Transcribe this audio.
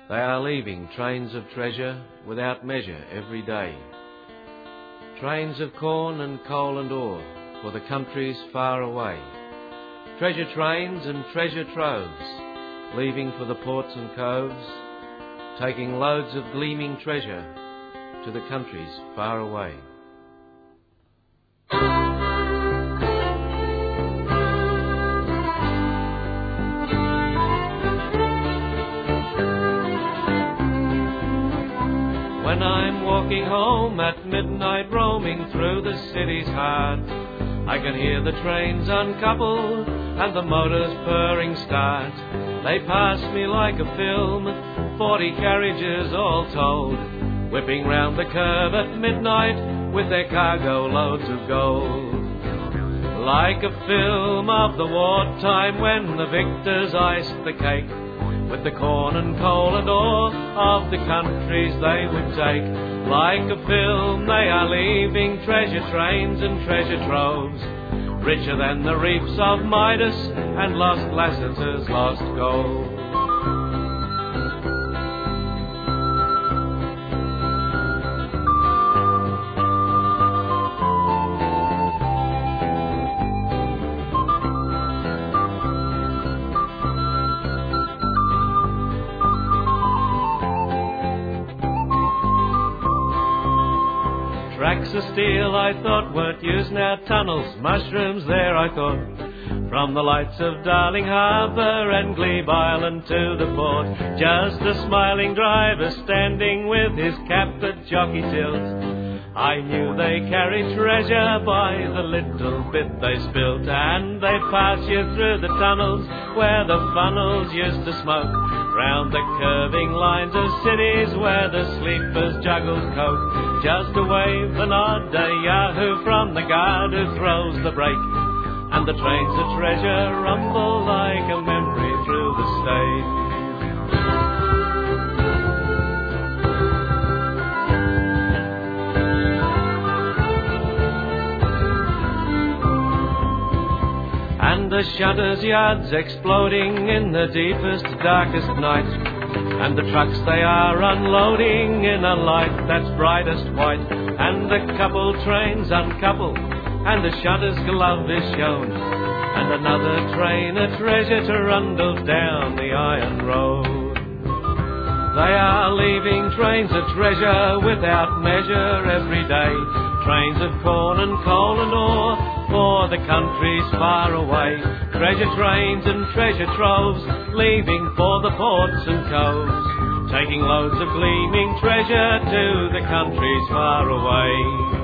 They are leaving trains of treasure without measure every day. Trains of corn and coal and ore for the countries far away. Treasure trains and treasure troves, leaving for the ports and coves, taking loads of gleaming treasure to the countries far away. When I'm walking home at midnight, roaming through the city's heart, I can hear the trains uncouple and the motors purring start. They pass me like a film, 40 carriages all told, whipping round the curve at midnight with their cargo loads of gold. Like a film of the wartime when the victors iced the cake with the corn and coal and ore of the countries they would take. Like a film they are leaving treasure trains and treasure troves, richer than the reefs of Midas and lost Lassiter's lost gold. Tracks of steel I thought weren't used, now tunnels, mushrooms there I thought. From the lights of Darling Harbour and Glebe Island to the port, just a smiling driver standing with his cap at jockey tilt. I knew they carried treasure by the little bit they spilt, and they pass you through the tunnels where the funnels used to smoke, round the curving lines of cities where the sleepers juggled coke. Just a wave, a nod, a yahoo from the guard who throws the brake, and the trains of treasure rumble like a memory through the stage. And the shutters' yards exploding in the deepest, darkest night, and the trucks they are unloading in a light that's brightest white, and the coupled trains uncouple, and the shutters' glove is shown, and another train, a treasure to Rundle down the iron road. They are leaving trains of treasure without measure every day, trains of corn and coal and ore for the countries far away. Treasure trains and treasure troves, leaving for the ports and coves, taking loads of gleaming treasure to the countries far away.